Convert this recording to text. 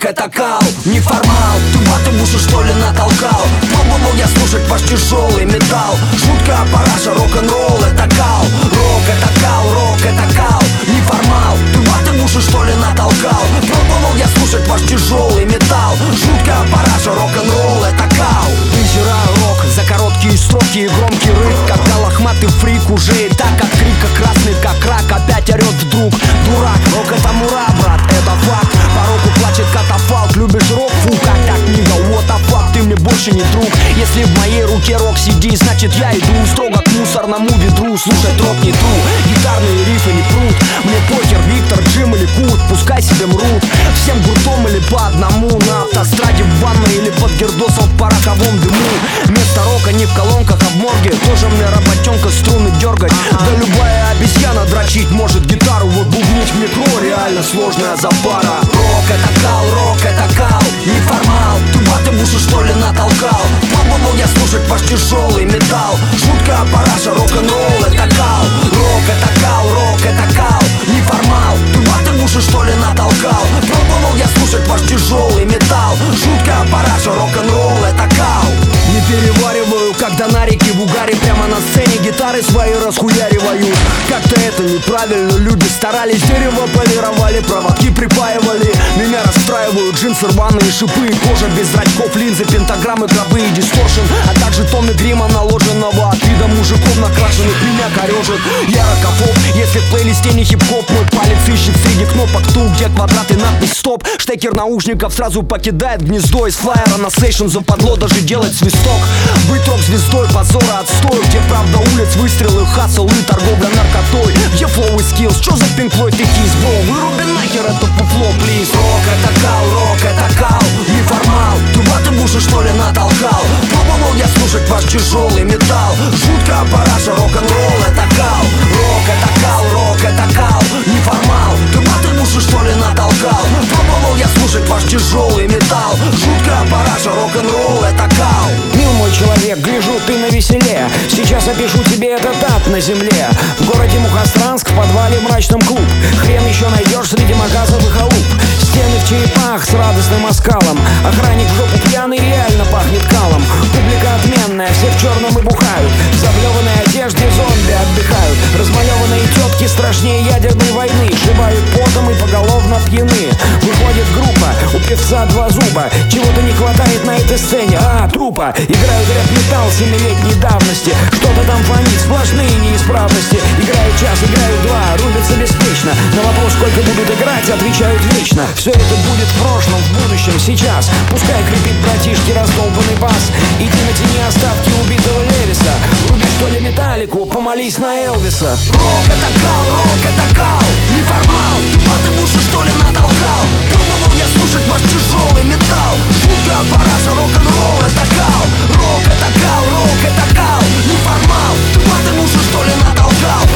это кал, неформал. Ты баты в уши что ли натолкал? Пробовал я слушать ваш тяжелый металл. Шутка, параша, рок-н-ролл это кал. Рок это кал, рок это кал, неформал. Ты баты в уши что ли натолкал? Пробовал я слушать ваш тяжелый металл. Шутка, параша, рок-н-ролл это кал. Презираю рок за короткие строки и громкий рык, когда лохматый фрик уже и так открыт, как красный, как рак, опять орет вдруг. Дурак, рок это мура, брат, это факт. По року плачет катафалк, любишь рок, фу, как так, книга, what the fuck, ты мне больше не друг. Если в моей руке рок CD, значит я иду строго к мусорному ведру. Слушать рок не тру, гитарные рифы не прут. Мне похер, Виктор, Джим или Кут, пускай себе мрут. Всем гуртом или по одному, на автостраде, в ванной или под гердосом в пороховом дыму. Место рока не в колонках, а в морге. Тоже мне работенка струны дергать. Да любая обезьяна дрочить может гитару. Вот бубнить мне кро, реально сложная запара. Рок это кал, неформал. Ты баты в уши что ли натолкал? Пробовал я слушать ваш тяжелый металл. Шутка, параша, рок-н-ролл это кал. Рок это кал, неформал. Ты баты в уши что ли натолкал? Пробовал я слушать ваш тяжелый металл. Шутка, параша, рок-н-ролл это кал. Не перевариваю, когда на реке в угаре прямо на сцене гитары свои расхуяривают. Как-то это неправильно, люди старались, дерево полировали, проводки припаивали. Меня расстраивают джинсы, рваные шипы, кожа без зрачков, линзы, пентаграммы, гробы и дисторшн, а также тонны грима, наложенного от вида мужиков накрашенных. Меня корежит, я рокофоб, если в плейлисте не хип-хоп. Мой палец ищет среди кнопок ту, где квадраты, надпись стоп. Штекер наушников сразу покидает гнездо. Из флайера на сейшн западло даже делать свисток. Быть рок-звездой, позора, отстой. Где правда улиц, выстрелы, хасл и торговля наркотой. Где флоу и скиллс, чё за Pink Floyd и Kiss, бро? Выруби нахер это пуфло, плиз. Рок это кал, неформал. Ты баты в уши что ли натолкал? Пробовал я слушать ваш тяжелый металл. Шутка, параша, рок-н-ролл это кал. Рок это кал, неформал. Ты баты в уши что ли натолкал? Пробовал я слушать ваш тяжелый металл. Шутка, параша, рок-н-ролл это кал. Мил мой человек, гляжу, ты навеселе. Сейчас опишу тебе этот ад на земле. В городе Мухосранск, в подвале мрачном клуб. Хрен еще найдешь среди магазов и халуп. Стены в черепах с радостным оскалом. Охранник в жопу пьяный, реально пахнет калом. Публика отменная, все в черном и бухают. В заблеванной одежде зомби отдыхают. Размалеванные тетки страшнее ядерной войны. Шибают потом и поголовно пьяны. Выходит группа, у певца два зуба. Чего-то не хватает на этой сцене, трупа. Играют рэп-металл 7-летней давности. Кто-то там фонит, сплошные неисправности. Играют час, играют два, рубятся беспечно. На вопрос, сколько будут играть, отвечают вечно. Все это будет в прошлом, в будущем, сейчас. Пускай крепит братишки раздолбанный бас. Иди натяни остатки убитого Левиса. Руби что ли металлику, помолись на Элвиса. Рок это кал, неформал. Ты баты в уши что ли натолкал? Пробовал я слушать ваш тяжелый металл. Шутка, параша, рок-н-ролл это кал. Рок это кал, неформал. Ты баты в уши что ли натолкал?